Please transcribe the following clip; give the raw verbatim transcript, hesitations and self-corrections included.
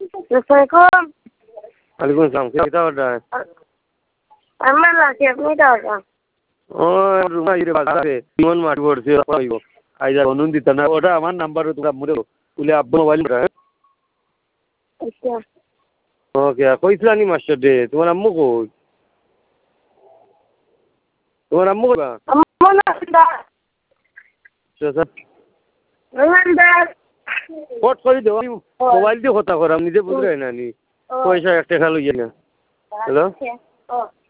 Assalamualaikum. Waalaikumsalam. Kita order. Amma laki apni ta order. Oh, rumah ire bazaar e. Mon mat borse paইবো. আইজা বনুন দিতা না ওটা আমার number তোমরা মুরে বলে আব্বু মোবাইল রা আচ্ছা ওকে কইছলানি মাস্টার ডে তোমার আম্মু কই তোমার আম্মু কই আম্মু না দা আচ্ছা রোমান দা ফট করে দাও মোবাইল দিয়ে কথা করাম নিজে বুঝরাই না নি পয়সা একটা খালো ইয়ে না হ্যালো